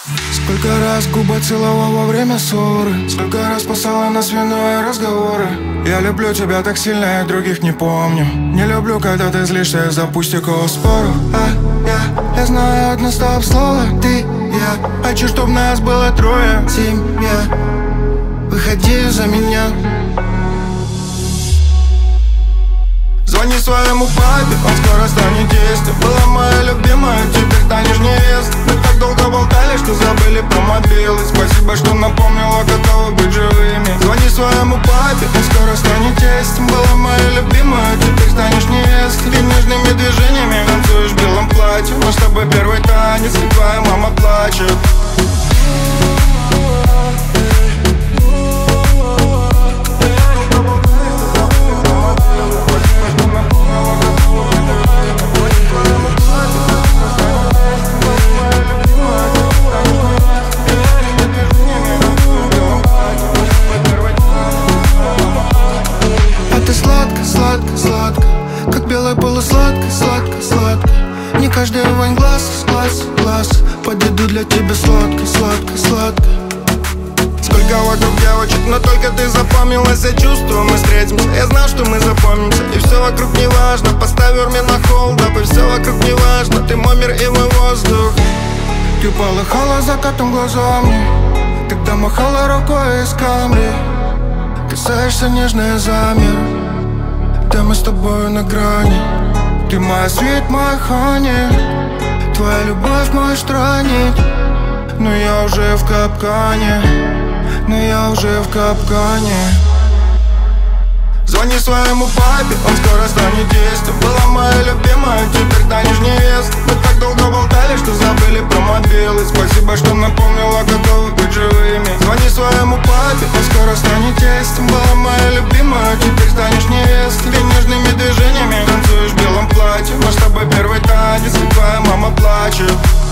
Сколько раз губы целовал во время ссоры, сколько раз спасала нас вино и разговоры. Я люблю тебя так сильно, я других не помню. Не люблю, когда ты злишься из-за пустяков споров. Я знаю одно стоп-слово, ты, я. Хочу, чтоб нас было трое, семья. Выходи за меня. Звони своему папе, он скоро станет тестем. Была моя любимая, теперь станешь невестой. Мы так долго болтали, что забыли про мобилы. Спасибо, что напомнила, готовы быть живыми. Звони своему папе, он скоро станет тестем. Была моя любимая, теперь станешь невестой. Ты нежными движениями танцуешь в белом платье. Мы с тобой первый танец, и твоя мама плачет. Сладко, как белое полусладко, сладко. Не каждый вонь глаз, подойду для тебя сладко. Сколько вокруг девочек, но только ты запомнилась. Я чувствую, мы встретимся, я знал, что мы запомнимся. И все вокруг не важно, поставь меня на холд. И все вокруг не важно, ты мой мир и мой воздух. Ты полыхала закатом глазами, когда махала рукой из камри. Касаешься нежный замер, да мы с тобою на грани. Ты моя свет, моя хани, твоя любовь мой странник. Но я уже в капкане, Звони своему папе, он скоро станет тестем. Была моя любимая, теперь станешь невестой. Мы так долго болтали, что забыли про мобилы. Спасибо, что напомнила, готовы быть живыми. Звони своему папе, он скоро станет тестем. Была моя любимая, теперь станешь невестой. Ты нежными движениями танцуешь в белом платье. Мы с тобой первый танец, и твоя мама плачет.